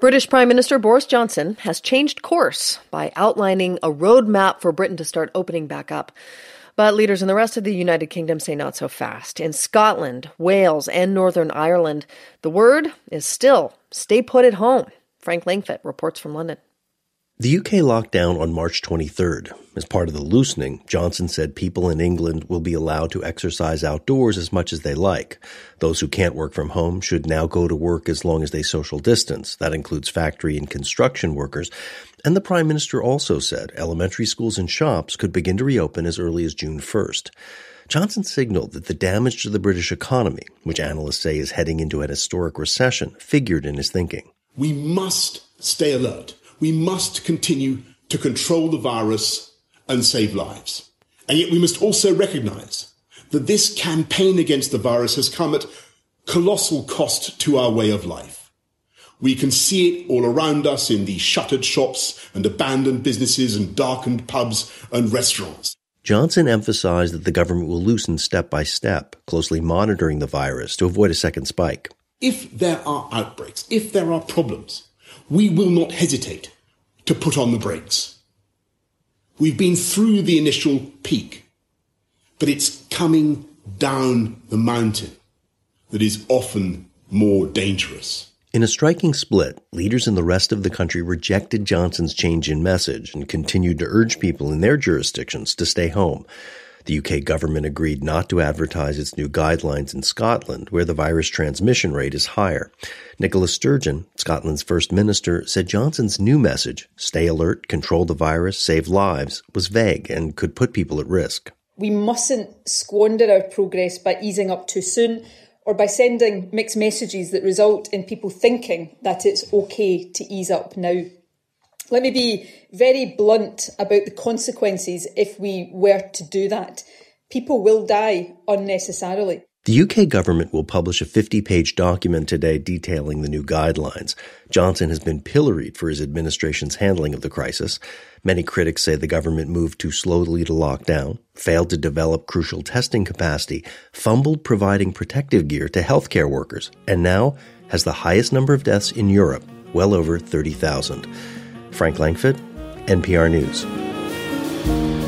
British Prime Minister Boris Johnson has changed course by outlining a roadmap for Britain to start opening back up. But leaders in the rest of the United Kingdom say not so fast. In Scotland, Wales, and Northern Ireland, the word is still stay put at home. Frank Langford reports from London. The UK locked down on March 23rd. As part of the loosening, Johnson said people in England will be allowed to exercise outdoors as much as they like. Those who can't work from home should now go to work as long as they social distance. That includes factory and construction workers. And the Prime Minister also said elementary schools and shops could begin to reopen as early as June 1st. Johnson signaled that the damage to the British economy, which analysts say is heading into an historic recession, figured in his thinking. We must stay alert. We must continue to control the virus and save lives. And yet we must also recognise that this campaign against the virus has come at colossal cost to our way of life. We can see it all around us in the shuttered shops and abandoned businesses and darkened pubs and restaurants. Johnson emphasised that the government will loosen step by step, closely monitoring the virus to avoid a second spike. If there are outbreaks, if there are problems, we will not hesitate to put on the brakes. We've been through the initial peak, but it's coming down the mountain that is often more dangerous. In a striking split, leaders in the rest of the country rejected Johnson's change in message and continued to urge people in their jurisdictions to stay home. The UK government agreed not to advertise its new guidelines in Scotland, where the virus transmission rate is higher. Nicola Sturgeon, Scotland's First Minister, said Johnson's new message, stay alert, control the virus, save lives, was vague and could put people at risk. We mustn't squander our progress by easing up too soon or by sending mixed messages that result in people thinking that it's okay to ease up now. Let me be very blunt about the consequences if we were to do that. People will die unnecessarily. The UK government will publish a 50-page document today detailing the new guidelines. Johnson has been pilloried for his administration's handling of the crisis. Many critics say the government moved too slowly to lock down, failed to develop crucial testing capacity, fumbled providing protective gear to healthcare workers, and now has the highest number of deaths in Europe, well over 30,000. Frank Langford, NPR News.